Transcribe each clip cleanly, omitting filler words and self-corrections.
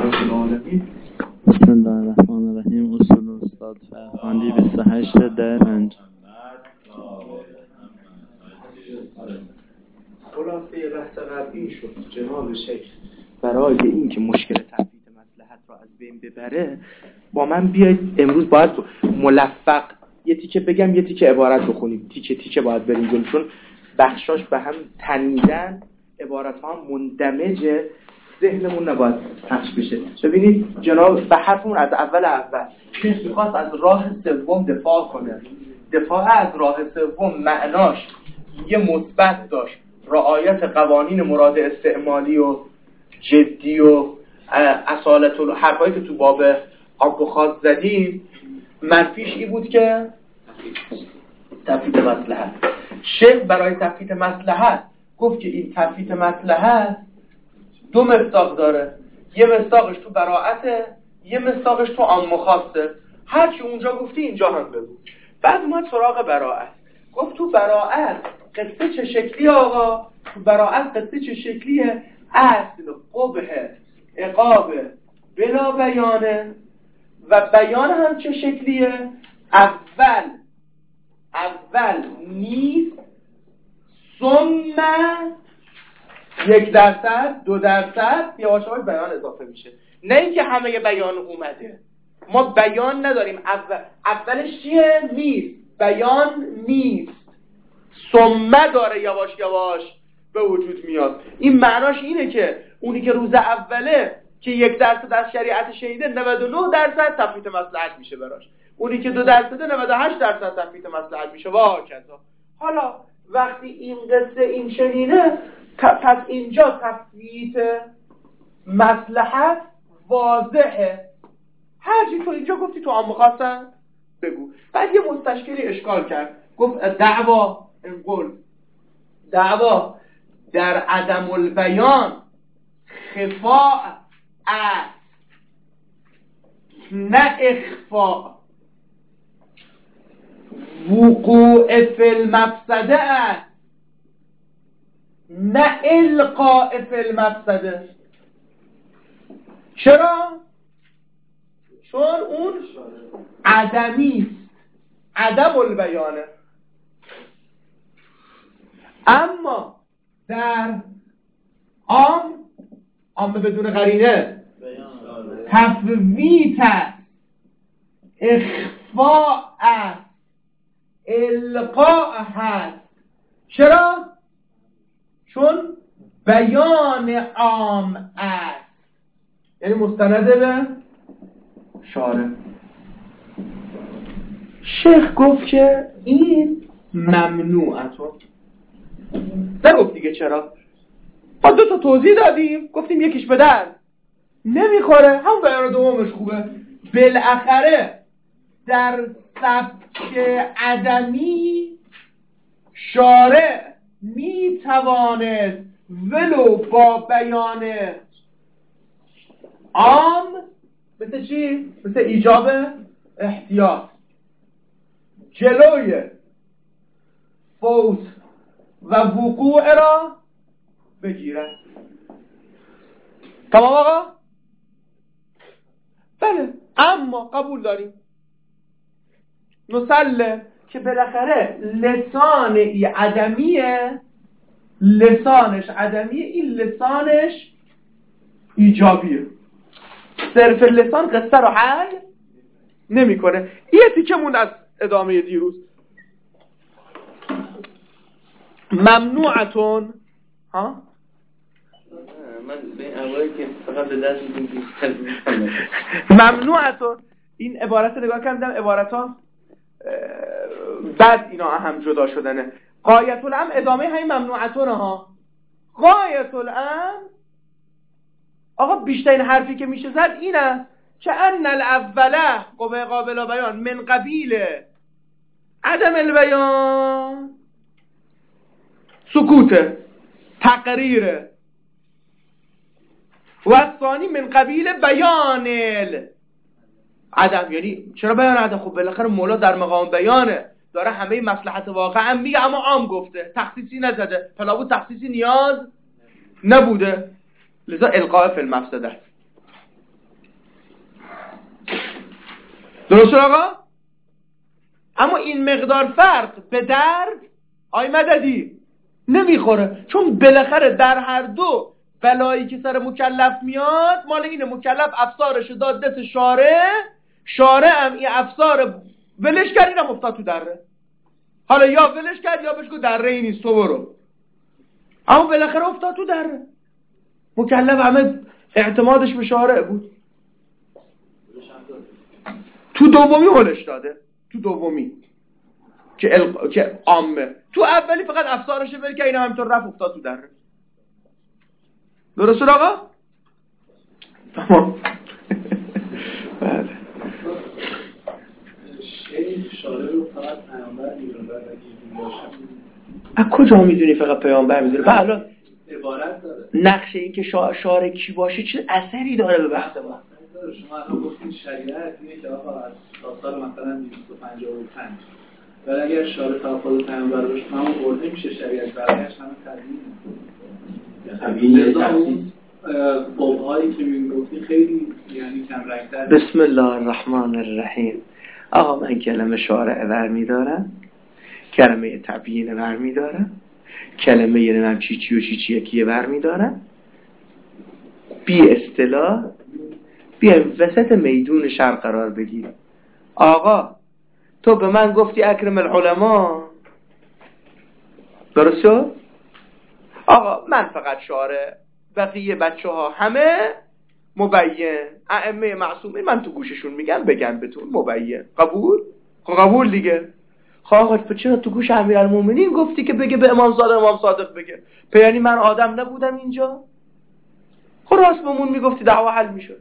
رب العالمین. بسم الله الرحمن الرحیم. اصول استاد فرخاندی 28 در 5. خلاصه بحث قبلی شد جناب شیخ برای این که مشکل تفویت مصلحت را از بین ببره با من بیاید امروز باید ملفق یه تیکه بگم یه تیکه عبارت بخونیم، تیکه تیکه باید بریم جلو، چون بخشاش به هم تنیدن، عبارت ها هم مندمجه، ذهنمون نباید پخش بشه. ببینید جناب به حرفمون از اول شیخ میخواست از راه سوم دفاع کنه. دفاع از راه سوم معناش یه مثبت داشت، رعایت قوانین مراد استعمالی و جدی و اصالت و حرفایی که تو باب آب و خاص زدیم. منفیش ای بود که تفویت مصلحت. شیخ برای تفویت مصلحت گفت که این تفویت مصلحت دو مصداق داره، یه مصداقش تو براءته، یه مصداقش تو عام و خاصه. هرچی اونجا گفتی اینجا هم بگو. بعد اومد سراغ براءت، گفت تو براءت قصه چه شکلی آقا؟ تو براءت قصه چه شکلیه؟ اصل قبح عقاب بلا بیانه و بیان هم چه شکلیه؟ اول نیست، ثم 1%، 2% یواشاش بیان اضافه میشه. نه اینکه همه بیان اومده، ما بیان نداریم. اولش چیه؟ نیست، بیان نیست، ثم داره یواش یواش به وجود میاد. این معناش اینه که اونی که روز اوله که 1% از شریعت شنیده 99% تفویت مصلحت میشه براش، اونی که 2% 98% تفویت مصلحت میشه و هکذا. حالا وقتی این قصه این شنیده، پس اینجا تفویت مصلحت واضحه. هرچی تو اینجا گفتی تو عام خاصن بگو. بعد یه مستشکلی اشکال کرد، گفت دعوا در عدم البیان خفاء است نه اخفاء، وقوع فی المفسده است نه القاء فی المفسده. چرا؟ چون اون عدمی است، عدم البیانه. اما در عام بدون قرینه تفویت است، اخفاء است، القاء هست. چرا؟ چون بیان عام است، یعنی مستنده به شارع. شیخ گفت که این ممنوعتون. نگفت دیگه چرا؟ ما 2 توضیح دادیم، گفتیم یکیش به درد نمیخوره، هم بیان دومش خوبه. بالاخره در سبک عدمی شارع میتوانست ولو با بیان عام، مثل چی؟ مثل ایجاب احتیاط، جلوی فوت و وقوع را بگیرد. تمام آقا؟ بله، اما قبول داریم نسلم که بالاخره لسان ای عدمیه، لسانش عدمیه، این لسانش ایجابیه. صرف لسان قصه رو حل نمی کنه. یه تیکمون از ادامه دیروز ممنوعتون. ها؟ من به اولی که فقط به دست ممنوعتون، این عبارت نگاه کردم، عبارت ها بعد اینا هم جدا شدنه. غایت الامر ادامه همین ممنوعتون ها. غایت الامر آقا بیشترین حرفی که میشه زد اینه که ان الاوله قابل بیان من قبیل عدم البیان سکوت تقریر و ثانی من قبیل بیان عدم. یعنی چرا بیان عدم؟ خب بالاخره مولا در مقام بیانه، داره همه مصلحت واقعا میگه، اما عام گفته، تخصیصی نزده، فلا بود تخصیصی نیاز نبوده، لذا القاء فی المفسده. درست آقا؟ اما این مقدار فرق به درد آی مددی نمیخوره، چون بالاخره در هر دو بلایی که سر مکلف میاد مال اینه. مکلف افسارش داد دست شارع هم این افسار ولش کرد، اینم افتاد تو دره. حالا یا ولش کرد یا بهش گفت دره ای نیست تو برو، اما بالاخره افتاد تو دره. مکلف همه اعتمادش به شارع بود. تو دومی ولش داده، تو دومی که عامه، تو اولی فقط افسارش ول کرد، این همینطور رفت افتاد تو دره. درست آقا؟ تمام. بله. شیخ شارع رو فقط پیامبر میدونه، از کجا میدونی فقط پیامبر میدونه؟ بله عبارت داره. نقشه این که شارع کی باشه چه اثری داره به بحث ما؟ شما الان گفتین شریعت اینه که آقا از تا سال مثلا 255 ولی اگر شارع توافق پیامبر باشه همون برده میشه شریعت برایش همه تبیین تفصیل قوم‌هایی که میگفتین خیلی یعنی کم رنگ‌تر. بسم الله الرحمن الرحیم. آقا من کلمه شارع برمی‌دارم، کلمه تبیین برمی‌دارم، کلمه نمیم چی و چی یکیه برمی‌دارم، بی اصطلاح بیایم وسط میدون شر قرار بگیر. آقا تو به من گفتی اکرم العلماء، درست شد؟ آقا من فقط شارع، بقیه بچه ها همه مبین، ائمه معصومین من تو گوششون میگم بگن بهتون مبین. قبول؟ قبول دیگه. آقا چرا تو گوش امیرالمومنین گفتی که بگه به امام صادق بگه؟ یعنی من آدم نبودم اینجا؟ راست بمون میگفتی دعوا حل میشد.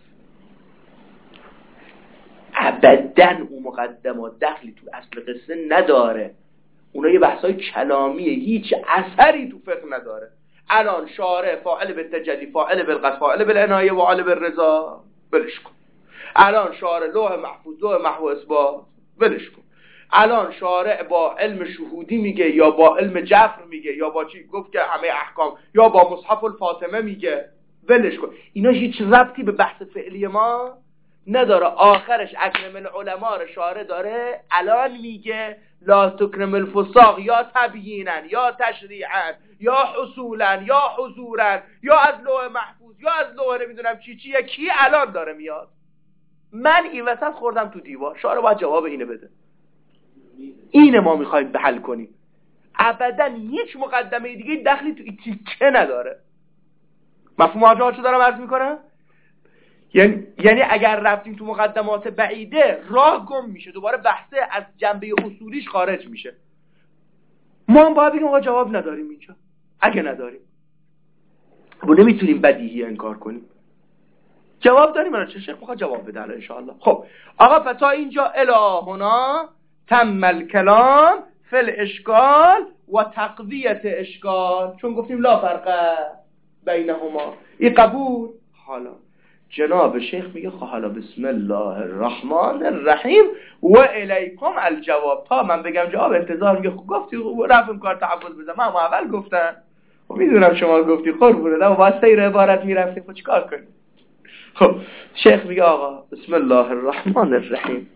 ابداً اون مقدمات دخلی تو اصل قصه نداره. اونا یه بحثای کلامیه، هیچ اثری تو فقه نداره. الان شارع فاعل بالتجلی، فاعل بالقصد، فاعل بالعنایه، فاعل بالرضا، ولش کن. الان شارع لوح محفوظ، لوح محو اثبات، ولش کن. الان شارع با علم شهودی میگه یا با علم جفر میگه یا با چی گفت که همه احکام، یا با مصحف الفاطمه میگه، ولش کن. اینا هیچ ربطی به بحث فعلی ما نداره. آخرش اکرم العلماء رو شارع داره الان میگه لا تکرم الفساق، یا تبیینن یا تشریعن یا حصولا یا حضورن یا از لوح محفوظ یا از لوح نمیدونم چی کی الان داره میاد. من این وسط خوردم تو دیوار، شارع باید جواب اینه بده. اینه ما میخوایم به حل کنیم. ابدا هیچ مقدمه دیگه دخلی تو این تیکه نداره. مفهوم آجا چه دارم عرض میکنم؟ یعنی اگر رفتیم تو مقدمات بعیده راه گم میشه، دوباره بحثه از جنبه اصولیش خارج میشه. ما هم باید بگیم آقا جواب نداریم اینجا. اگه نداریم و نمیتونیم بدیهی انکار کنیم. جواب داریم، من چه شیخ میخواد جواب بده ان شاء الله. خب آقا فتا اینجا الهنا تم الکلام فی الاشکال و تقویت اشکال، چون گفتیم لا فرق بینهما. این قبول. حالا جناب شیخ میگه حالا بسم الله الرحمن الرحیم و الیکم الجواب. تا من بگم جواب انتظار میگه خب گفتی رفتم کار تحفظ بزنم، من اول گفتم و میدونم شما گفتی قربونه، اما با سیر عبارت میرفتیم خب چیکار کنیم؟ خب شیخ میگه آقا بسم الله الرحمن الرحیم.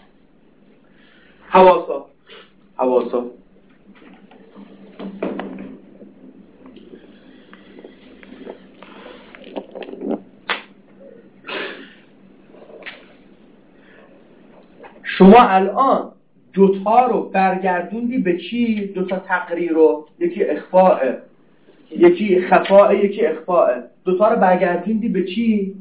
حواسا شما الان دوتا رو برگردوندی به چی؟ دوتا تقریر رو، یکی اخفاء، یکی خفاء، یکی اخفاء. دوتا رو برگردوندی به چی؟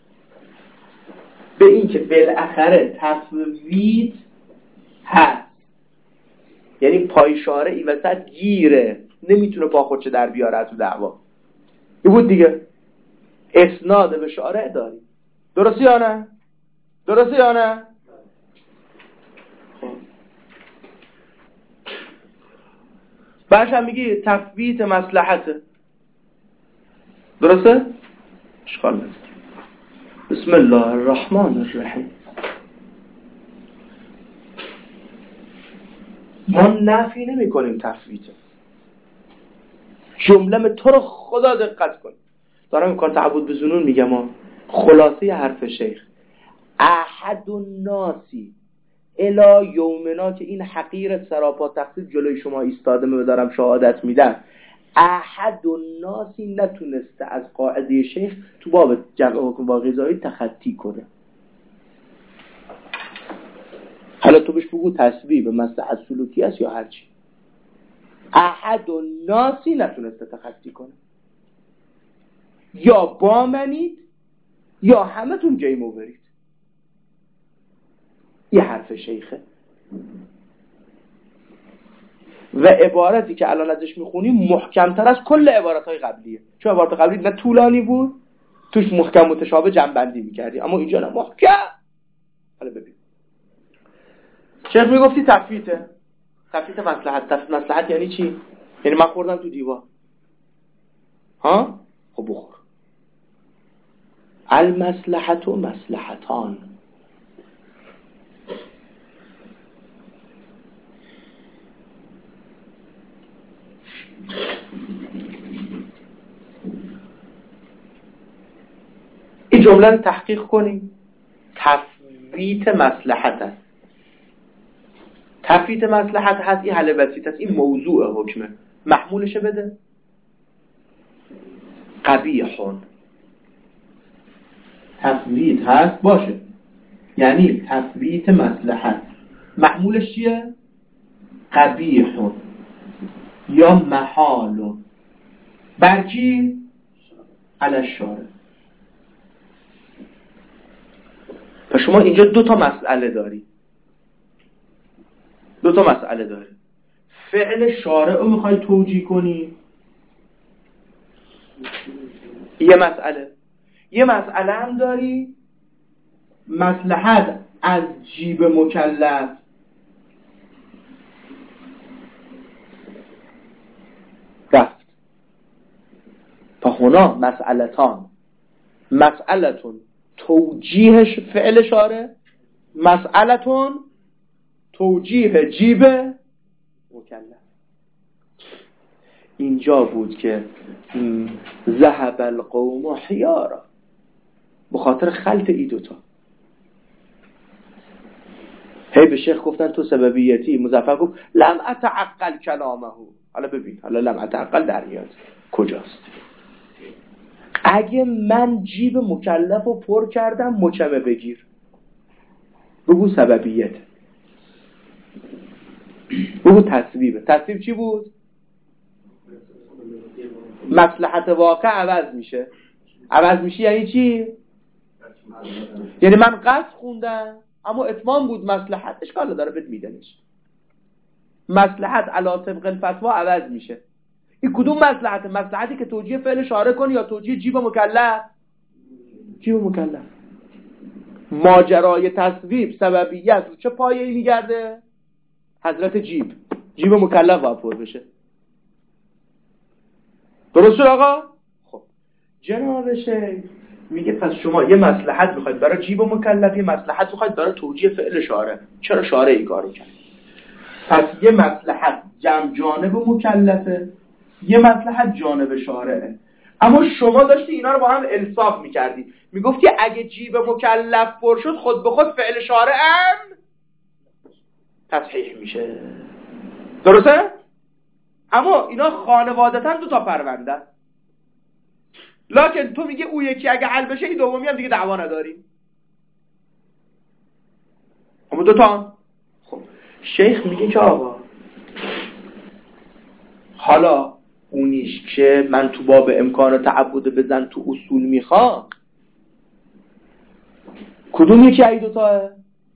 به این که بالاخره تفویض هست. یعنی پایشاره این وسط گیره، نمیتونه پا خودش در بیاره تو دعوا. این بود دیگه. اسناد به شارع داری. درسته یا نه؟ درسته یا نه؟ بعدش هم میگی تثبیت مصلحته. درسته؟ اشکال نداره. بسم الله الرحمن الرحیم. ما نفی نمی کنیم تثبیته. جمله تو رو خدا دقت کن. دارم این کار تعبد به ظنون میگم. خلاصه حرف شیخ احد الناسی الی یومنا، که این حقیر سراپا تقصیر جلوی شما ایستاده دارم شهادت میدم، احد الناسی نتونسته از قاعده شیخ تو باب جمع حکم با قضایی تخطی کنه. حالا تو بهش بگو تسبیب مصلحت سلوکی است یا هرچی، احد الناسی نتونسته تخطی کنه. یا با منید یا همه تون گیم اوورید. این حرف شیخه و عبارتی که الان ازش میخونیم محکمتر از کل عبارتهای قبلیه، چون عبارت قبلی نه طولانی بود توش محکم متشابه جنبندی میکردی، اما اینجا نه محکم. حالا ببین شیخ میگفتی تفویته مصلحت یعنی چی؟ یعنی من خوردم تو دیوار، ها؟ خب بخور. المصلحت و مصلحتان، این جمله رو تحقیق کنیم. تفویت مصلحت است. تفویت مصلحت هست، این حل بسیط است، این موضوع حکمه. محمولش بده قبیحون. تفویت هست باشه، یعنی تفویت مصلحت. محمولش چیه؟ قبیحون یا محالون. برکی علی الشارع. پس شما اینجا دو تا مسئله داری. فعل شارع رو میخوای توجیه کنی، یه مسئله هم داری مصلحت از جیب مکلف. رفت فهنا مسئلتون توجیه فعل شارع، مسئلتون توجیه جیب مکلف. اینجا بود که ذهب القوم حیارا، به خاطر خلط ای دوتا. هی به شیخ گفتن تو سببیتی. مظفر گفت لم اتعقل کلامه. حالا ببین، حالا لم اتعقل در میاد کجاست؟ اگه من جیب مکلف رو پر کردم مچمه بگیر، بگو سببیت، بگو تسبیبه. تسبیب چی بود؟ مصلحت واقع عوض میشه یعنی چی؟ یعنی من قصد خوندم اما اتمام بود مصلحت، اشکال داره بهت میدنش. مصلحت علی طبق الفتوا عوض میشه. این کدوم مصلحتی که توجیه فعل شارع کنی یا توجیه جیب مکلف؟ جیب مکلف. ماجرای تصویب سببیت رو چه پایه‌ای میگرده؟ حضرت جیب مکلف باید پر بشه. درست شد آقا؟ خب جناب شیخ میگه پس شما یه مصلحت میخواید برای جیب مکلف، یه مصلحت میخواید برای توجیه فعل شارع. چرا شارع این کارو کرد؟ پس یه مصلحت جانب مکلفه، یه مصلحت جانب شارعه. اما شما داشتی اینا رو با هم الصاق میکردی، میگفتی اگه جیب مکلف پر شد خود به خود فعل شارع هم تصحیح میشه. درسته؟ اما اینا خانوادتا دو تا پرونده. لکن تو میگه او یکی اگه حل بشه این دومی هم دیگه دعوا نداریم. اما دو تا. خب شیخ میگه که آقا حالا اونیش که من تو باب امکان تعبد بزن تو اصول میخوام، کدوم یکی ای دوتاه؟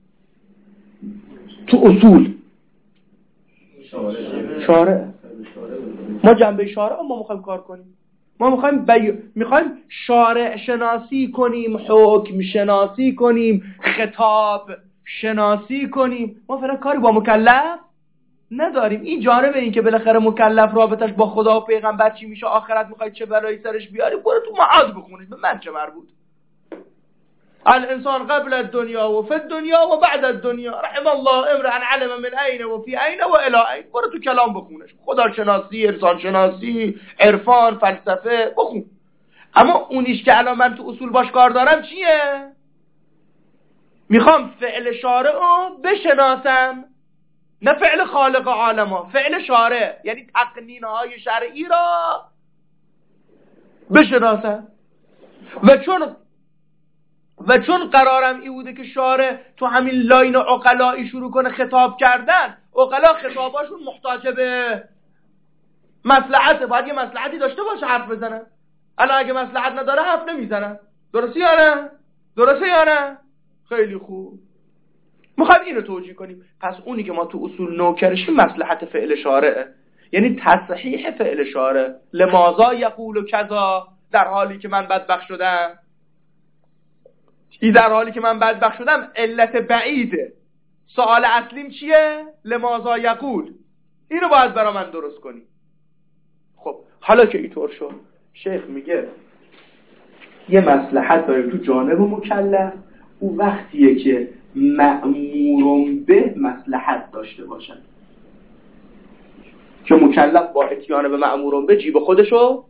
تو اصول شارع. ما جنبه شارع ما میخوایم کار کنیم. ما میخوایم شارع شناسی کنیم، حکم شناسی کنیم، خطاب شناسی کنیم. ما فعلا کاری با مکلف نداریم. این جانب این که بالاخره مکلف رابطش با خدا و پیغمبر چی میشه، آخرت میخواید چه بلایی سرش بیاری، برو تو معاد بخونید، به من چه مربوط. الانسان قبل الدنیا و فی الدنیا و بعد الدنیا، رحم الله امرأ علم من این و فی این و الی این. برو تو کلام بخونش، خدا شناسی، انسان شناسی، عرفان، فلسفه بخون. اما اونیش که الان من تو اصول باش کار دارم چیه؟ میخوام فعل شارع رو بشناسم، نه فعل خالق عالم، فعل شارع یعنی تقنینهای شرعی را بشناسم. و چون قرارم ای بوده که شارع تو همین لاین عقلائی شروع کنه خطاب کردن، عقلا خطاباشون محتاج به مصلحته، باید یه مصلحتی داشته باشه حرف بزنن. الان اگه مصلحت نداره حرف نمیزنن. درسته یا نه؟ درسته یا نه؟ خیلی خوب. میخوایم اینو توجیه کنیم. پس اونی که ما تو اصول نوکرشیم مصلحت فعل شارعه، یعنی تصحیح فعل شارع. لماذا یقول کذا، در حالی که من بدبخت شدم. در حالی که من بدبخت شدم علت بعیده. سوال اصلیم چیه؟ لماذا یقول. اینو باید برای من درست کنی. خب حالا که اینطور شد، شیخ میگه یه مصلحت داریم تو جانب مکلف، او وقتیه که مأمورون به مصلحت داشته باشن، که مکلف با اتیان به مأمورون به جیب خودشو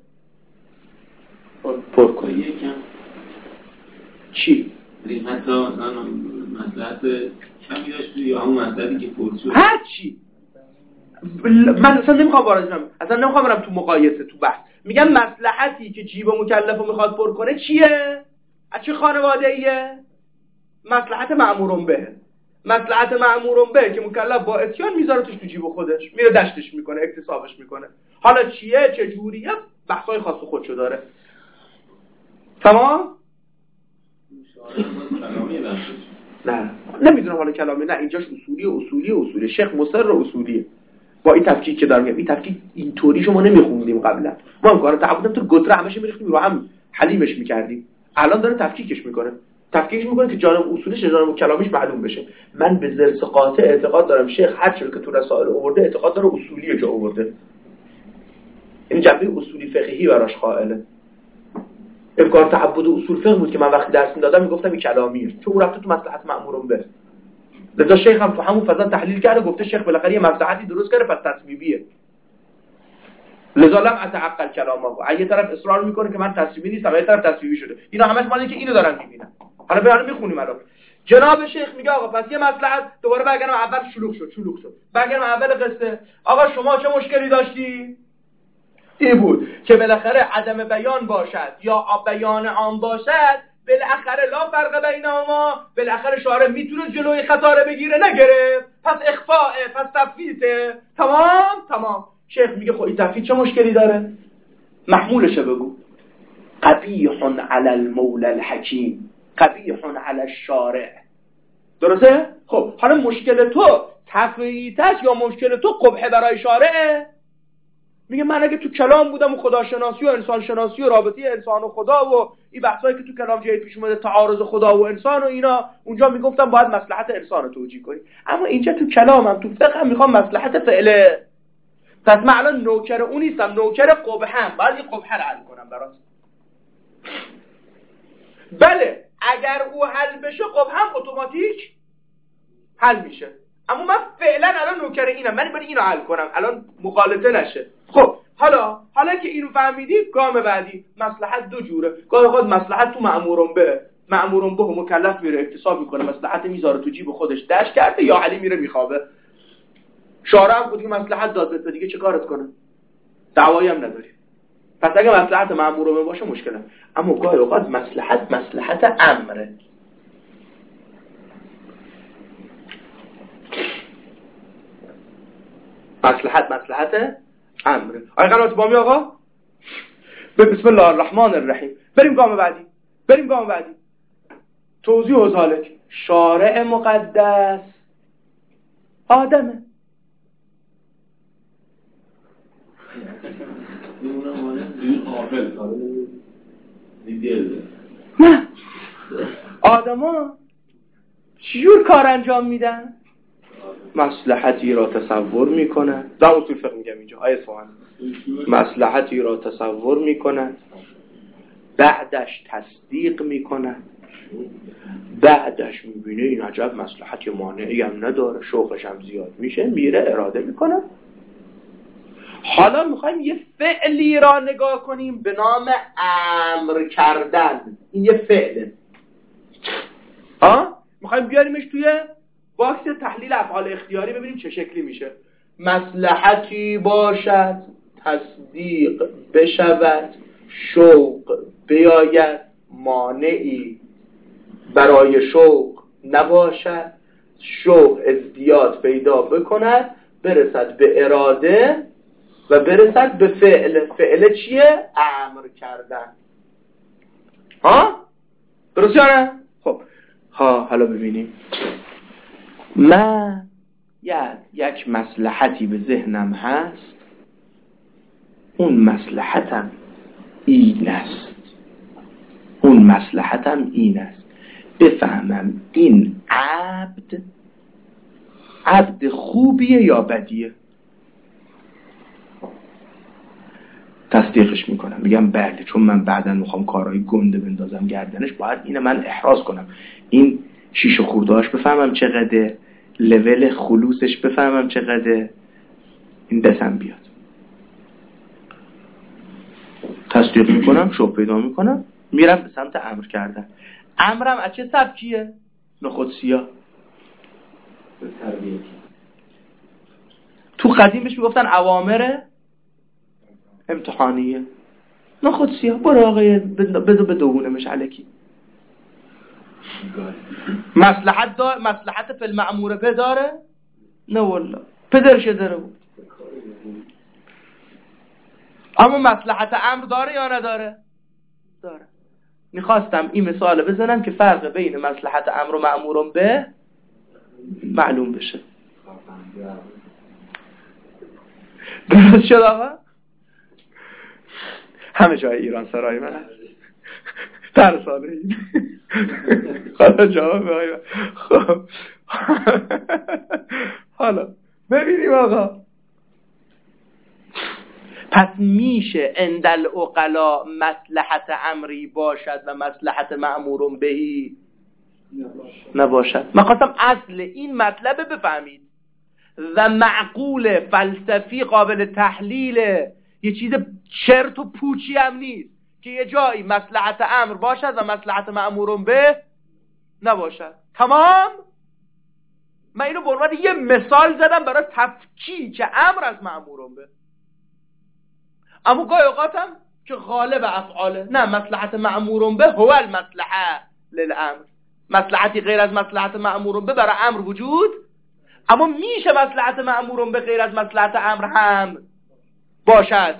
پر کنه. یکم چی؟ حتی مثلا مصلحت کمی داشت یا همون مصلحتی که پرسید هر چی. من اصلا نمیخوام وارد شم، اصلا نمیخوام برم تو مقایسه، تو بحث. میگم مصلحتی که جیب مکلف رو میخواد پر کنه چیه؟ از چه خانواده ایه؟ مصلحت مأمورون به. مصلحت مأمورون به که مکلف با اتیان میذاره توش تو جیب خودش، میره دشتش میکنه، اکتسابش میکنه. حالا چیه، چه جوریه، بحثای خاص خودشو داره. تمام؟ نه نمیدونم حالا کلامی، نه اینجاش اصولی. شیخ مصر اصولیه. با این تفکیک که دارم میگم، این تفکیک اینطوری شما نمیخوندیم قبلا. ما هم کارا تعبدم تو گتره همش میریختیم رو هم حلیمش میکردیم. الان داره تفکیکش میکنه که جانب اصولیش جانب کلامیش معلوم بشه. من به ذرس قاطع اعتقاد دارم شیخ هر چیزی که تو رسائل آورده اعتقاد داره اصولیه جا آورده، این جنبه اصولی فقهی براش قائله. امکان تعبد اصول فقه بود که من وقتی درس میدادم میگفتم این کلامیه، چون اون رفته تو مصلحت مأمورون به. لذا شیخ هم تو همون فضا تحلیل کرده، گفته شیخ بالاخره یه مصلحتی درست کرده، پس تصویبیه. لذا لم اتعقل کلامه. یه طرف اصرار میکنه که من تصویبی نیستم، یه طرف تصویبی شده. اینا همش معنی که اینو دارن میبینن. حالا برام میخونیم الان. جناب شیخ میگه آقا پس یه مصلحت دوباره برگردم اول شلوغ شد. برگردم اول قصه. آقا شما چه مشکلی داشتی؟ این بود که بالاخره عدم بیان باشد یا بیان عام باشد، بالاخره لا فرق بینهما، بالاخره شارع میتونه جلوی خطا رو بگیره، نگرفت، پس اخفاء، پس تفویته. تمام. شیخ میگه خب این تفویت چه مشکلی داره؟ محمولش بگو. قبیح علی المولى الحکیم، قبیح علی الشارع. درسته؟ خب حالا مشکل تو تفویتش یا مشکل تو قبح برای شارعه؟ میگه من اگه تو کلام بودم و خداشناسی و انسان شناسی و رابطه انسان و خدا و این بحثایی که تو کلام جای پیش اومده، تعارض خدا و انسان و اینا، اونجا میگفتم باید مصلحت انسان رو توجیه کنی. اما اینجا تو کلامم تو فقهم میخوام مصلحت فعله. پس من الان نوکر اون نیستم، نوکر قبحم، باید این قبح رو حل کنم برات. بله اگر او حل بشه قبحم اتوماتیک حل میشه، اما من فعلا الان نوکر اینم، من باید اینو حل کنم الان مغالطه نشه. خب حالا که اینو فهمیدی، گام بعدی مصلحت دو جوره. گاهی اوقات مصلحت تو مأمورون به و مکلف میره اکتساب میکنه، مصلحت میذاره تو جیب خودش دش کرده، یا علی میره میخوابه. شارع هم بودی مصلحت داد به دیگه چه کارت کنه؟ دعوایی هم نداری. پس اگه مصلحت مأمورون باشه مشکله. اما گاهی اوقات مصلحت امره. مصلحت امره. آیا قنات بامی آقا؟ بسم الله الرحمن الرحیم. بریم گام بعدی. توضیح و ذالک. شارع مقدس آدمه. نه آدما چجور کار انجام میدن؟ مصلحتی را تصور میکنن. در اصول فقه میگم اینجا آیه سوان، مصلحتی را تصور میکنن، بعدش تصدیق میکنن، بعدش میبینه این عجب مصلحتی مانعی هم نداره، شوقش هم زیاد میشه، میره اراده میکنه. حالا میخوایم یه فعلی را نگاه کنیم به نام امر کردن. این یه فعله. میخوایم میخوایم بیاریمش توی باکس تحلیل افعال اختیاری ببینیم چه شکلی میشه. مصلحتی باشد تصدیق بشود، شوق بیاید مانعی برای شوق نباشد، شوق ازدیاد پیدا بکند برسد به اراده و برسد به فعل. فعل چیه؟ امر کردن. درست یا نه؟ خب حالا ببینیم. من یک مصلحتی به ذهنم هست، اون مصلحتم این است، بفهمم این عبد خوبیه یا بدیه. تصدیقش میکنم، میگم بله، چون من بعداً میخوام کارهای گنده بندازم گردنش، باید اینو من احراز کنم، این شیش خوردهاش بفهمم چقدره، لول خلوصش بفهمم چقدره، این دستم بیاد. تصدیق میکنم، شوق پیدا میکنم، میرم به سمت امر کردن. امرم از چه سبکیه؟ نخود سیاه. تو قدیم بهش میگفتن اوامر امتحانیه. نخود سیاه، برو آقای بذار به دوونمش علکی. مصلحت فی المأمور به داره؟ نه والله، پدرش داره بود. اما مصلحت امر داره یا نداره؟ داره. میخواستم این مثال بزنم که فرق بین مصلحت امر و مأمور به معلوم بشه. درست شد آقا؟ همه جای ایران سرای من هست در ساله این خدا جواب بگیم. خب حالا ببینیم آقا، پس میشه اندل عقلا مصلحت امری باشد و مصلحت مأمور بهی نباشد. من خواستم اصل این مطلب بفهمید و معقول فلسفی قابل تحلیل، یه چیز چرت و پوچی هم نیست که یه جایی مصلحت امر باشد و مصلحت مأمور به نباشد. تمام. من اینو به عنوان یه مثال زدم برای تفکیک امر از مأمور به. اما گاهی اوقاتم که غالب افعاله، نه مصلحت مأمور به هو المصلحه للامر، مصلحتی غیر از مصلحت مأمور به برای امر وجود، اما میشه مصلحت مأمور به غیر از مصلحت امر هم باشد.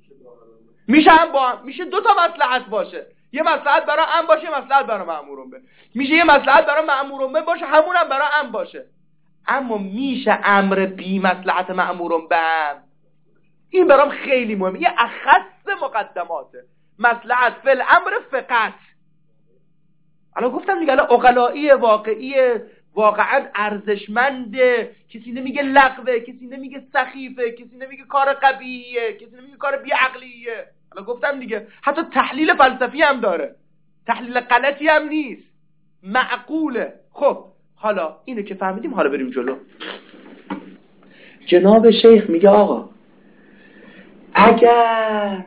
میشه دو تا مصلحت باشه، یه مصلحت برای امر باشه، یه مصلحت برای مأمور به. میشه یه مصلحت برای مأمور به باشه، همونم برای امر باشه. اما میشه امر بی مصلحت مأمور به. این برام خیلی مهمه، یه اخص مقدماته. مصلحت فی الامر فقط. الان گفتم دیگه، الان عقلایی واقعیه، واقعا ارزشمنده، کسی نمیگه لغوه، کسی نمیگه سخیفه، کسی نمیگه کار قبیحیه، کسی نمیگه کار بیعقلیه. الان گفتم دیگه، حتی تحلیل فلسفی هم داره، تحلیل غلطی هم نیست، معقوله. خب حالا اینو که فهمیدیم، حالا بریم جلو. جناب شیخ میگه آقا اگر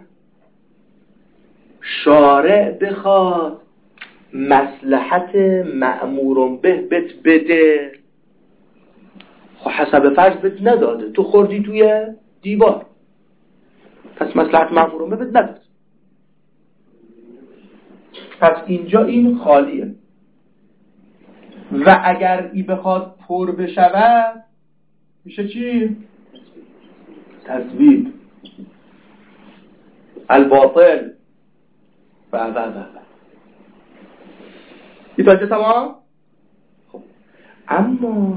شارع بخواد مصلحت مأمور به بت بده، خب حسب فرض بت نداده، تو خوردی توی دیوار، پس مصلحت مأمور به بت نداد، پس اینجا این خالیه. و اگر ای بخواد پر بشود میشه چی؟ تصویب الباطل ایتاجه. تمام؟ خب اما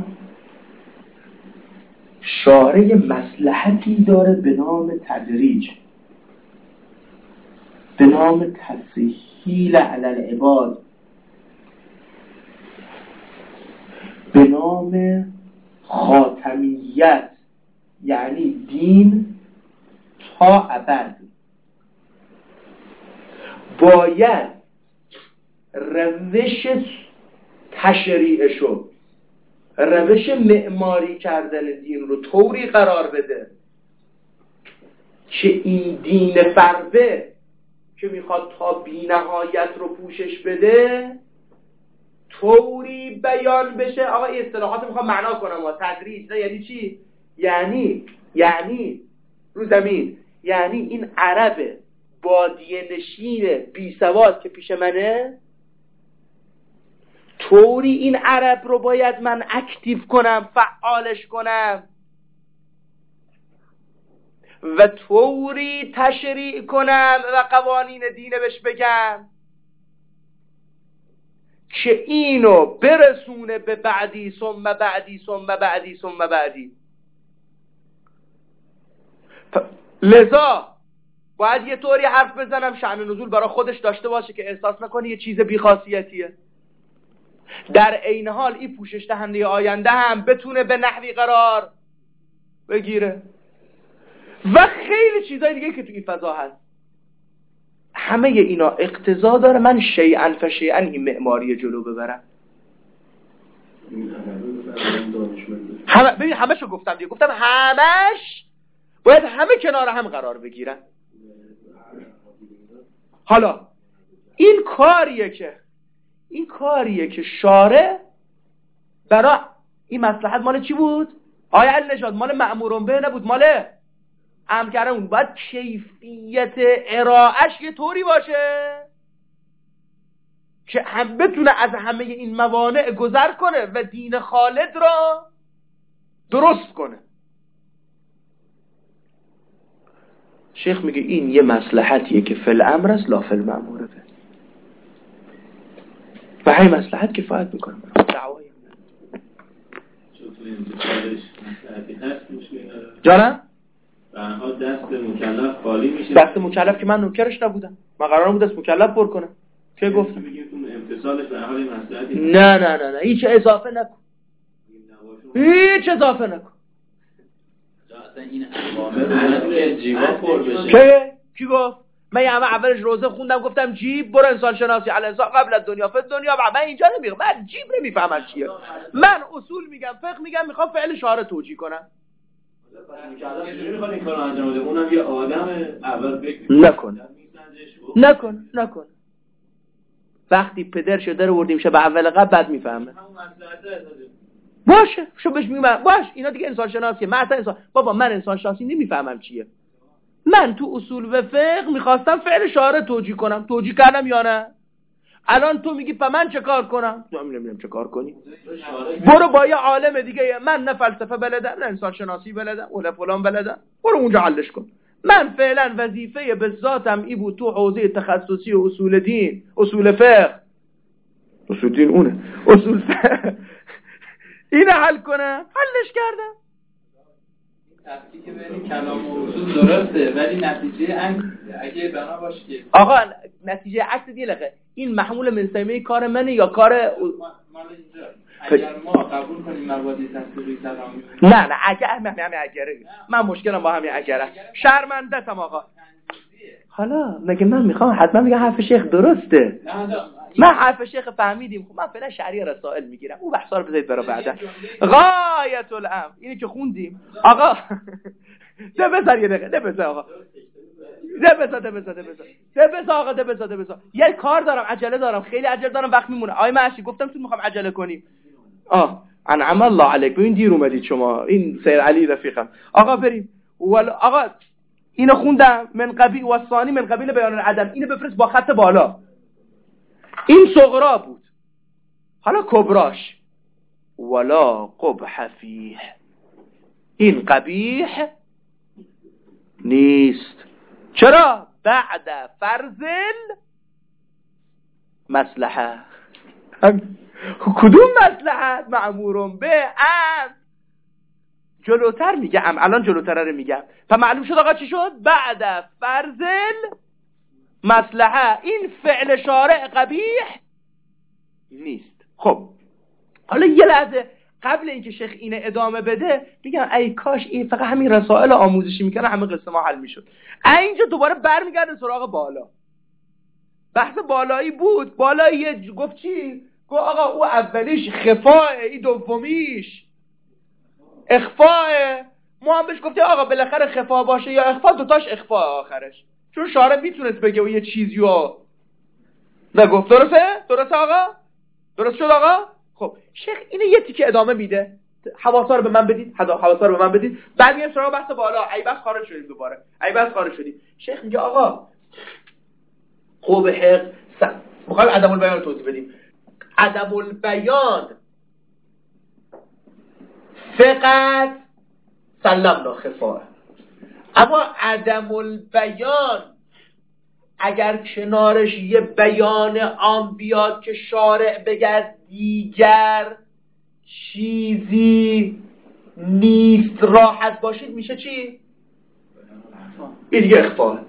شارع مصلحتی داره به نام تدریج، به نام تسهیل علی العباد، به نام خاتمیت، یعنی دین تا ابد. باید روش تشریعشو، روش معماری کردن دین رو طوری قرار بده که این دین فربه که میخواد تا بی نهایت رو پوشش بده، طوری بیان بشه. آقا این اصطلاحات میخوام معنا کنم. تدریج نه یعنی چی؟ یعنی رو زمین، یعنی این عرب بادیه نشین بی سواد که پیش منه، طوری این عرب رو باید من اکتیو کنم، فعالش کنم و طوری تشریع کنم و قوانین دین بهش بگم که اینو برسونه به بعدی ثم بعدی ثم بعدی ثم بعدی. لذا باید یه طوری حرف بزنم شأن نزول برای خودش داشته باشه که احساس نکنه یه چیز بی‌خاصیتیه، در عین حال این پوشش دهنده آینده هم بتونه به نحوی قرار بگیره و خیلی چیزای دیگه که تو این فضا هست. همه اینا اقتضا داره من شیئا فشیئا این معماری جلو ببرم. همشو گفتم دیگه، گفتم همش باید همه کنار هم قرار بگیرن. حالا این کاریه که شارع برای این مصلحت مال چی بود؟ آیا علی نژاد مال مأمورون به نبود، مال امر کردن بود. باید کیفیت ارائهش یه طوری باشه که هم بتونه از همه این موانع گذر کنه و دین خالد را درست کنه. شیخ میگه این یه مصلحتیه که فی الامر است لا فی المأمور به، و همین مصلحت کفایت میکنه. دعوایی جانم برها دست مکلف خالی میشه. دست مکلف که من نوکرش نبودم، من قرار بود دست مکلف پر کنم. که گفتم بگیم تو امتصالش به حال مصلحتی نه هیچ اضافه نکن، هیچ اضافه نکن. اصلا این عوامل که جیبا پر بشه. که کی گفت؟ من همه اولش روزه خوندم گفتم جیب برو انسان شناسی الانسان قبل از دنیا فی دنیا. من اینجا نمیگم، من جیب نمیفهمم چیه، من اصول میگم، فقه میگم، میخوام فعل شارع توجیه کنم. چجوری میخواد این کارو انجام بده؟ اونم یه آدم اول فکر نکن. وقتی پدر شده رو بردیم شه به اول قبل بعد میفهمه. باشه شو بهش میگم باش اینا دیگه انسان شناسیه. من اصلا من انسان شناسی نمیفهمم چیه. من تو اصول و فقه میخواستم فعل شارع توجیه کنم، توجیه کردم یا نه؟ الان تو میگی من چه کار کنم؟ نمیدونم چه کار کنی. برو با یه عالم دیگه، من نه فلسفه بلدم نه انسان شناسی بلدم ولا فلان بلدم، برو اونجا حلش کن. من فعلا وظیفه به ذاتم ای بود تو حوزه تخصصی و اصول دین، اصول فقه، اصول دین اونه، اصول فقه اینو حل کنم، حلش کردم. تفکیک بین کلام و اصول درسته ولی نتیجه عکس اگه بنا باشه که آقا نتیجه عکس دیگه این محمول من سیمه کار منه یا کار مال اینجا. اگر ما قبول کنیم مبادی تصویری کلامی نه اگر اگره من مشکلم با همین اگره شرمنده‌ام آقا. حالا مگه من میخوام حتما میگم حرف شیخ درسته؟ من حرف شیخ فهمیدیم. خب من فعلا شرعی رسائل میگیرم، اون بحثا رو بذارید برای بعدا. غایت الامر اینی که خوندیم آقا. ده بذار یه دقیقه، ده بذار آقا، ده بذار. یه کار دارم، عجله دارم، خیلی عجله دارم، وقت میمونه. آقای معشی گفتم تو میخوام عجله کنیم. انعم الله علیک. ببین دیر اومدید شما، این سید علی رفیقم. آقا بریم. آقا اینو خوندم من قبیل و ثانی من قبیل بیان العدم. اینو بفرست با خط بالا. این صغرا بود، حالا کبراش ولا قبح فیه. این قبیح نیست. چرا؟ بعد فرض مصلحه. کدوم مصلحت؟ معمورون به ام. جلوتر میگم، الان جلوتر رو میگم. فمعلوم شد آقا چی شد؟ بعد فرض مصلحه. این فعل شارع قبیح نیست. خب حالا یه لحظه قبل اینکه شیخ اینه ادامه بده میگم ای کاش این فقط همین رسائل آموزشی میکنه همه قصه ما حل میشد. اینجا دوباره برمیگرده سراغ بالا. بحث بالایی بود. بالایی گفت چی؟ گفت آقا او اولیش خفاه، این دومیش اخفاه. ما هم بهش گفتیم آقا بالاخره خفا باشه یا اخفا، دوتاش اخفا آخرش، چون شارع میتونست بگه و یه چیزی رو نگفت. درسته آقا؟ درست شد آقا؟ خب شیخ اینو یه تیکه ادامه میده، حواسا رو به من بدید، حواسا رو به من بدید، بعد میام سراغ بحث بالا. ای بس خارج شدیم دوباره، ای بس خارج شدیم. شیخ میگه آقا قبح میخوایم ادب البیان توضیح بدیم. ادب البیان فقط سلمنا خفاه، اما ادب البیان اگر کنارش یه بیان عام بیاد که شارع بگه دیگر چیزی نیست راحت باشید، میشه چی؟ این دیگه اخفاه.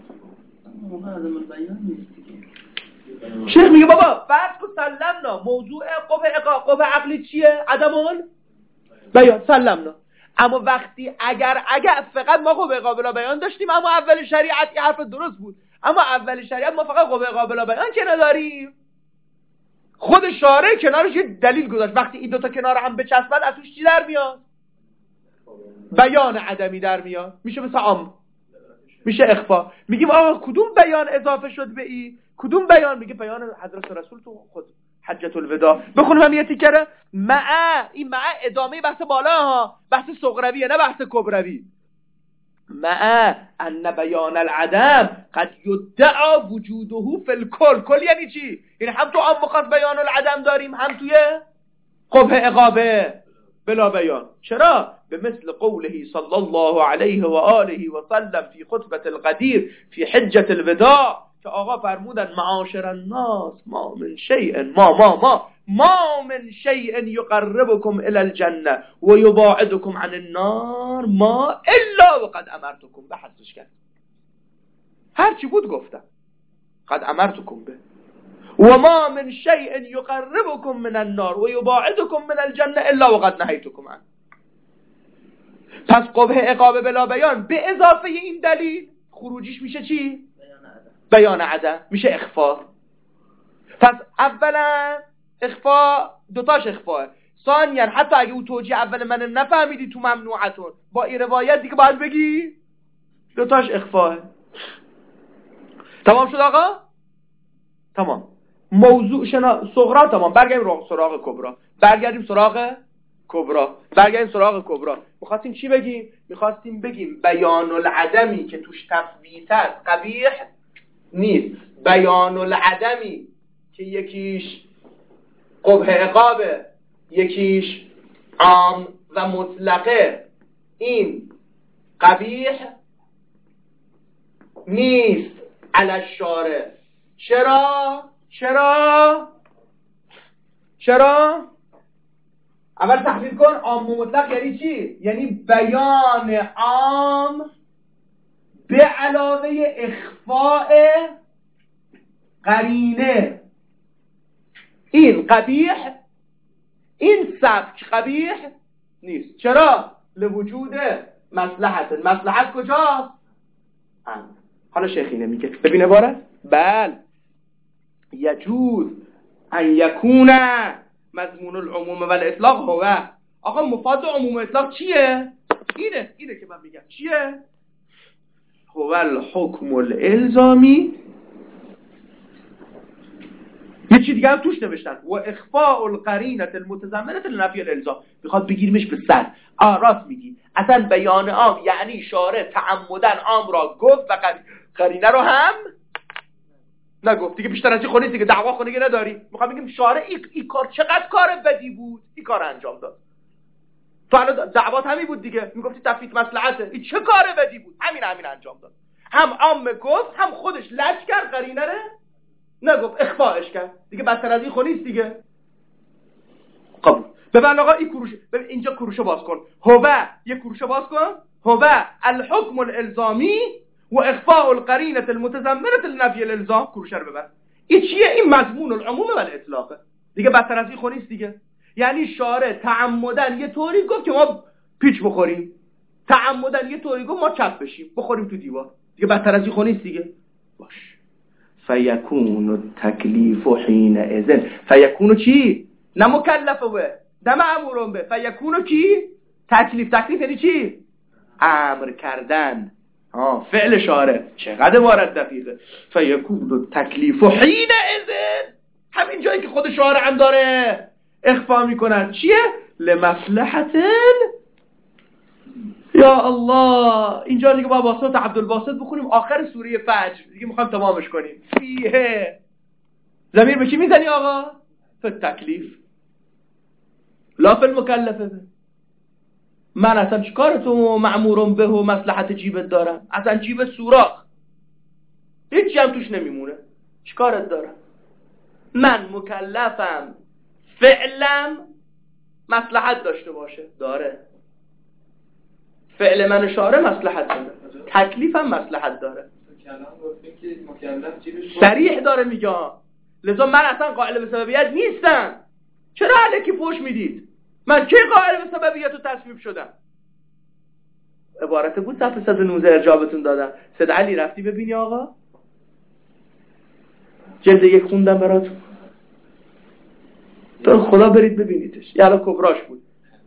شیخ میگه بابا فرض کن سلمنا موضوع قبح عقلی چیه؟ عدمون بیان سلمنا. اما وقتی اگر فقط ما قبح قابل بیان داشتیم، اما اول شریعت یه حرف درست بود، اما اول شریعت ما فقط قبح قابل بیان که نداریم. خود شارع کنارش یه دلیل گذاشت، وقتی این دوتا کنار هم بچسبن از توش چی در میاد؟ بیان عدمی در میاد، میشه مثل عام، میشه اخفا. میگیم آقا کدوم بیان اضافه شد به این؟ کدوم بیان؟ میگه بیان حضرت رسول تو خود حجت الوداع. بخونم هم یه تیکره. این ادامه بحث بالا ها، بحث صغرویه نه بحث کبروی. ان بیان العدم قد یدعا وجوده فی الکل. کل یعنی چی؟ یعنی هم تو عام خاص بیان العدم داریم، هم توی قبح اقابه بلا بیان. چرا؟ به مثل قوله صلی الله علیه و آله و سلم فی خطبه القدیر فی حجت الوداع، که آقا فرمودن معاشر الناس ما من شیء ما من شیء یقربکم الی الجنه و یباعدکم عن النار ما الا وقد امرتکم به. حسش کرد هر چی بود گفتم قد امرتکم به. و ما من شیء یقربکم من النار و یباعدکم من الجنه الا وقد نهیتکم عنه. پس قبح اقابه بلا بیان به اضافه این دلیل خروجیش میشه چی؟ بیان عدم، میشه اخفا. پس اولا اخفا دوتاش اخفاه، ثانیا حتی اگه او توجیه اول من نفهمیدی تو ممنوعتون با این روایت دیگه باید بگی دوتاش اخفاه. تمام شد آقا؟ تمام. موضوع صغرا تمام. برگردیم سراغ کبرا. برگردیم سراغ کبرا. می‌خواستیم چی بگیم؟ می‌خواستیم بگیم بیان العدمی که توش تفویت است قبیح نیست. بیان العدمی که یکیش قبح عقابه، یکیش عام و مطلقه، این قبیح نیست علی الشارع. چرا؟ اول تحلیل کن. عام و مطلق یعنی چی؟ یعنی بیان عام به علاوه اخفاء قرینه. این قبیح، این سبک قبیح نیست. چرا؟ لوجود مصلحت کجاست؟ حالا شیخ اینه میگه، ببین عبارت بل یجوز ان یکون مضمون العموم و الاطلاق هو. آقا مفاد عموم و اطلاق چیه؟ اینه که من میگم چیه؟ هو الحکم الالزامی. یه چی دیگه هم توش نوشتن و اخفاء القرینه المتضمنه لنفی الالزام. میخواد بگیرمش به سر. راست میگی، اصلا بیان عام یعنی شارع تعمدن عام را گفت و قرینه رو هم نگفت. دیگه بیشتر از این خونیست دیگه، دعوا خونگی نداری. میخوام بگیم شارع این کار چقدر کار بدی بود، این کار انجام داد. تو الان دعوات همین بود دیگه، میگفتی تفویت مصلحته، این چه کار بدی بود، همین انجام داد. هم عام گفت، هم خودش لج کرد، قرینه رو نگفت، اخفاءش کرد. دیگه بدتر از این خونیست دیگه. قبول. ببین آقا این کروش، ببین اینجا کروشو باز کن. یه کروشو باز کن. الحکم الالزامی و اخفاء القرینه المتضمنه لنفی الالزام. کروشه رو ببر. این چیه؟ این مضمون العموم و الاطلاق. دیگه بدتر از این خونیست دیگه. یعنی شارع تعمدن یه طوری گفت که ما پیچ بخوریم، تعمدن یه طوری گفت ما چپ بشیم، بخوریم تو دیوار. دیگه بدتر از این خونیست دیگه. باش. فیکون التکلیف حین اذن. فیکون چی؟ نه مکلفه به، نه مأمورون به. فیکون کی؟ تکلیف یعنی چی؟ امر کردن. فعل شارع چقدر وارد دقیقه. فیکون التکلیف حین اذن، همین جایی که خود شارع هم داره اخفا میکنن. چیه؟ لمصلحت. یا الله، اینجا دیگه با واسط عبدالباسط بخونیم آخر سوره فجر دیگه، میخوایم تمامش کنیم. فیه ضمیر به کی میزنی آقا؟ فی تکلیف لا فی المکلفه. من اصلا چیکار تو مأمورم به و مصلحت جیبت دارم؟ اصلا جیب سوراخ هیچی هم توش نمیمونه، چیکارت دارم؟ من مکلفم فعلم مصلحت داشته باشه، داره. فعل من شاره مصلحت داره، تکلیفم مصلحت داره. کلام گفتیم که مکلف جیبش صریح داره میگه. لذا من اصلا قائل به سببیت نیستم. چرا الکی فوش میدید؟ من کی قائل به سببیت رو تصویب شدم؟ عبارت بود صفحه 119 ارجابتون دادم. سید علی رفتی ببینی آقا؟ جلد 1 خوندم براتون. تو خدا برید ببینیدش. یالا کبراش بود.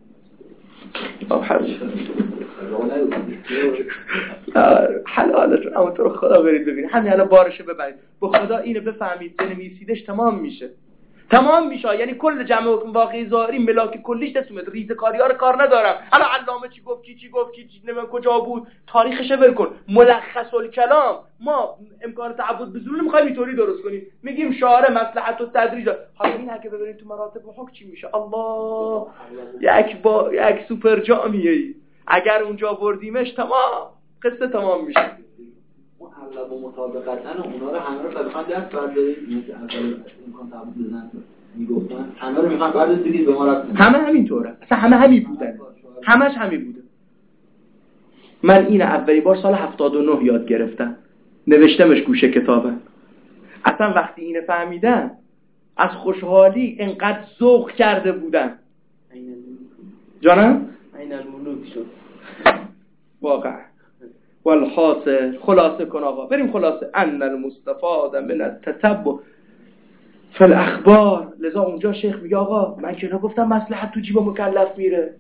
حلالتون، اما تو رو خدا برید ببینید. همین الان بارشو ببرید. به خدا اینو بفهمید بنویسیدش تمام میشه. تمام میشه. یعنی کل جمع حکم واقعی ظاهری ملاک کلیش دستومت. ریزه کاری‌ها رو کار ندارم. الان علامه چی گفت چی گفت چی نمیدونم کجا بود، تاریخش ول کن. ملخص الکلام. ما امکان تعبد به زور نمیخوایم اینطوری درست کنیم. میگیم شارع مصلحت و تدریج. حالا این اگه ببینید تو مراتب حکم چی میشه؟ الله، یک سوپر جامیه. اگر اونجا بردیمش تمام، قصه تمام میشه. اغلب و مطابقتاً اونا رو همه رو فقط دست بردارید، مثل اول امکان تعبد بزن میگفتن همه رو میخوان بعد دیدید به ما رفت. همه همینطوره. اصلا همه همین بودن. همش همین بوده. من این اولی بار سال 79 یاد گرفتم. نوشتمش گوشه کتابم. اصلا وقتی اینو فهمیدم از خوشحالی انقدر ذوق کرده بودم. جانم؟ این الملوک شد. واقعا. والحاصل، خلاصه کن آقا، بریم خلاصه. ان المستفاد من التتبع فی الاخبار. لذا اونجا شیخ میگه آقا من که نگفتم مصلحت تو جیب مکلف میره،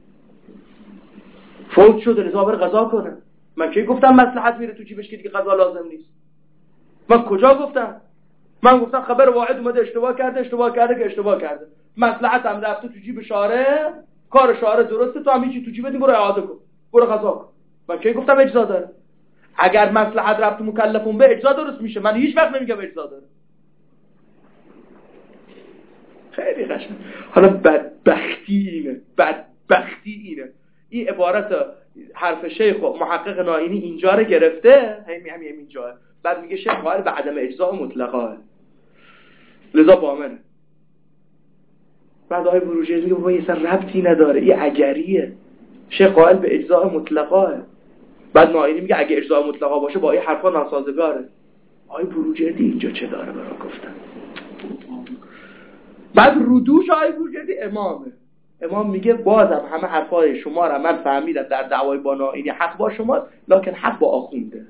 فوت شده لذا بر قضا کنه. من که گفتم مصلحت میره تو جیبش که دیگه قضا لازم نیست؟ من کجا گفتم؟ من گفتم خبر واحد اومده اشتباه کرده که اشتباه کرده. مصلحت هم رفته تو جیب شارع، کار شارع درسته، تو هم هیچی تو جیبت برو اعاده کن، برو قضا کن. من کی گفتم اجزا داره؟ اگر مصلحت رفت مکلفون به اجزا درست میشه. من هیچ وقت نمیگم اجزا داره. خیلی قشنگ. حالا بدبختی اینه. این عبارت حرف شیخ و محقق نائینی اینجا رو گرفته، همین اینجا. بعد میگه شیخ قائل به عدم اجزا مطلقه، لذا بامنه. بعد آقای بروجردی میگه بابا یه سر ربطی نداره، این اگریه. شیخ قائل به اجزا مطلقه. بعد نائینی میگه اگه اجزا مطلقه باشه با این حرفا ناسازگاره. آقای بروجردی اینجا چه داره برای گفتن؟ بعد رودوش آقای بروجردی امام میگه بازم همه حرفای شما را من فهمیدم در دعوای با نائینی حق با شماست، لکن حق با آخونده،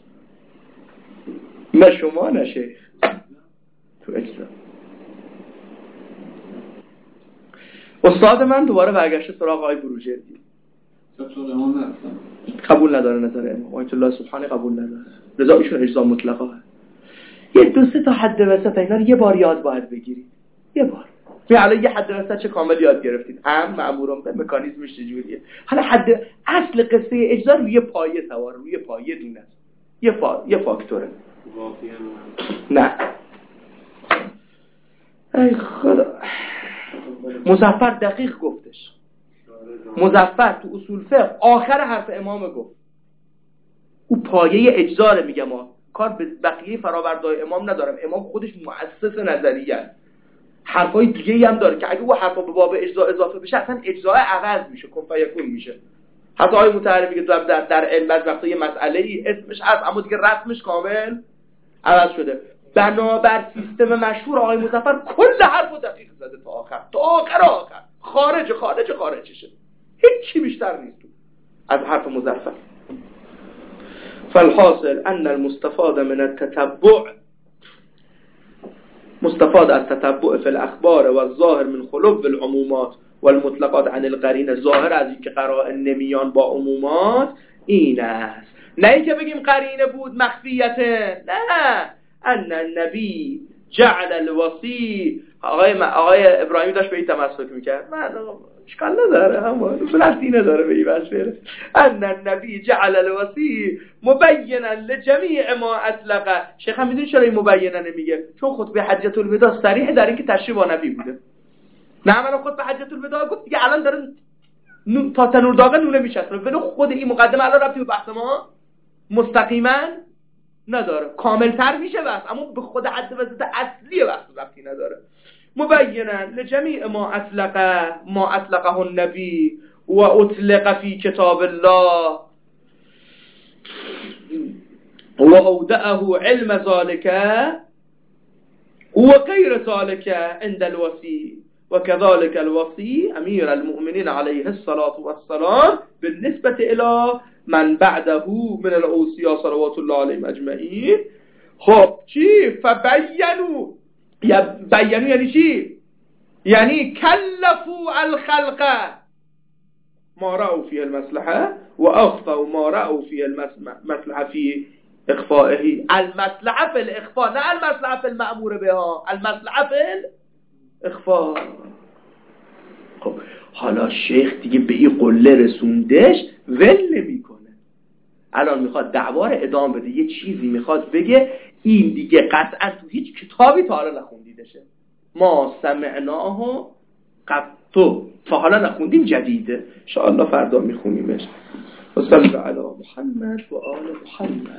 نه شما نه شیخ. تو اجزا استاد من دوباره برگشته سراغ آقای بروجردی. قبول نداره نظر امام آیت الله سبحانه، قبول نداره. لذا ایشون اجزا مطلقه هست. یه 2-3 تا حد وسط اینا رو یه بار یاد باید بگیرید. یه بار. حالا یه حد وسط چه کامل یاد گرفتید. هم مأمورم به مکانیزمش چجوریه. حالا حد اصل قصه اجزا روی پایه سوار، روی پایه دونه است. یه فاکتوره. نه. ای خدا. مظفر دقیق گفتش. مظفر تو اصول فقه آخر حرف امام گفت. او پایه اجزا رو میگه. ما کار به بقیه فرآوردهای امام ندارم. امام خودش مؤسس نظریه. حرفای دیگه‌ای هم داره که اگه او حرفا به باب اجزا اضافه بشه اصلا اجزا عوض میشه، کن فیکون میشه. حتی آقای مطهری میگه در علت وقتی یه مسئله ای اسمش هست اما دیگه رسمش کامل عوض شده. بنابر سیستم مشهور آقای مظفر کل حرفو دقیق زده تا آخر خارجشه. هیچی بیشتر نیست تو از حرف مظفر. فالحاصل ان المستفاد من التتبع، مستفاد از تتبع فی الاخبار و الظاهر من خلو العمومات والمطلقات عن القرین، ظاهر از این که قرائن نمیان با عمومات این است. نه اینکه بگیم قرینه بود مخفیته، نه. ان النبی جعل الوصی آقای ابراهیمی داشت به این تمسک میکرد. من اشکال نداره، همون ربطی نداره به این مسئله. ان النبی جعل الوصی مبینا لجمیع ما اطلق. شیخ هم میدونی چرا این مبینا نمیگه؟ چون خطبه حجۃ الوداع صریح در این که تشریف با نبی بوده. نه من خطبه حجۃ الوداع گفت دیگه الان داره تا تنور داغ نونه میچسبه. ولی خود این مقدمه الان ربطی به بحث ما مستقیما نداره. کاملتر میشه بس، اما به خود حد وسط اصلی بحث ربطی نداره. مبینا لجمیع ما اطلقه النبی و اطلق فی کتاب الله و اودعه علم ذلك و غیر ذلك عند الوصی و كذلك الوصی امیر المؤمنین علیه الصلاة والسلام بالنسبة الى من بعده من الاوصیاء صلوات الله علیهم اجمعین. خب چی؟ فبینوا، بیانو یعنی چی؟ یعنی کلفوا الخلق ما رأوا فيه المصلحة و اخفوا ما رأوا فيه المصلحة في اخفائه. المصلحة في الاخفاء، نه المصلحة في المأمور بها، المصلحة في الاخفاء. خب حالا شیخ دیگه به این قله رسوندش، ول نمیکنه. الان میخواد دعوا رو ادامه بده، یه چیزی میخواد بگه این دیگه قطعا تو هیچ کتابی تا حالا نخوندیدشه. ما سمعناه قطو، تا حالا نخوندیم، جدیده. ان شاء الله فردا میخونیمش. و صلی علی محمد و آل محمد.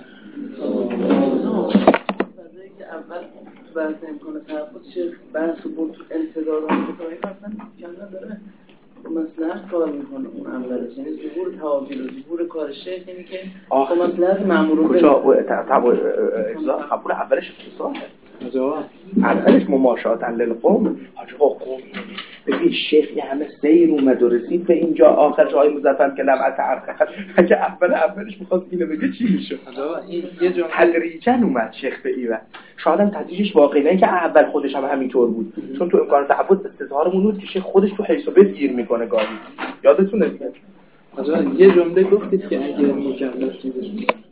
فضایی که اول بحث امکان تحفظ شیخ بحث و بود تو انتظار آمریکایی اصلا کمنا داره مصلحت کار میکنه اون عملش، یعنی ظهور تعابیر و ظهور کار شیخ اینی که با مصلحت مأمورون کجا قبول اولش اتصاله اولش مماشاتا للقوم. حاجقا قوم ببین شیخ یه همه سیر اومد و رسید به اینجا آخر جای مزفر که لمعت عرقه. اگه اولش میخواست اینو بگه چی میشه؟ تدریجا اومد شیخ به ایوه. شاید هم تدریجش واقعی نه که اول خودش هم همینطور بود، چون تو امکان تحفظ استظهارمون بود که شیخ خودش تو حیث و بد گیر میکنه گاهی. یادتونه دیگه یه جمله گفتید که اگه مکلف چیزش